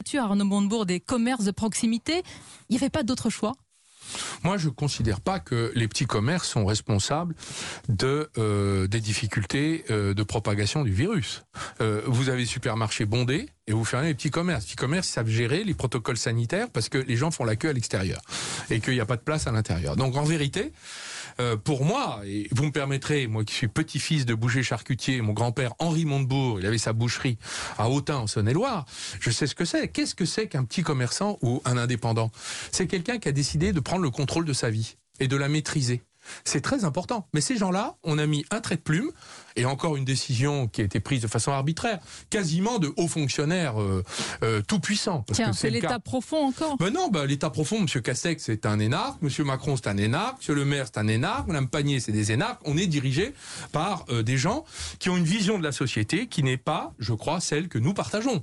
battu à Arnaud Montebourg des commerces de proximité. Il n'y avait pas d'autre choix? Moi, je ne considère pas que les petits commerces sont responsables des difficultés de propagation du virus. Vous avez des supermarchés bondés et vous fermez les petits commerces. Les petits commerces, ils savent gérer les protocoles sanitaires parce que les gens font la queue à l'extérieur et qu'il n'y a pas de place à l'intérieur. Donc, en vérité, pour moi, et vous me permettrez, moi qui suis petit-fils de boucher charcutier, mon grand-père Henri Montebourg, il avait sa boucherie à Autun en Saône-et-Loire, je sais ce que c'est. Qu'est-ce que c'est qu'un petit commerçant ou un indépendant? C'est quelqu'un qui a décidé de prendre le contrôle de sa vie et de la maîtriser. C'est très important. Mais ces gens-là, on a mis un trait de plume, et encore une décision qui a été prise de façon arbitraire, quasiment de hauts fonctionnaires tout-puissants. Tiens, c'est l'État profond encore? Non, l'État profond, M. Castex, c'est un énarque, M. Macron, c'est un énarque, M. Le Maire, c'est un énarque, Mme Pannier, c'est des énarques. On est dirigé par des gens qui ont une vision de la société qui n'est pas, je crois, celle que nous partageons.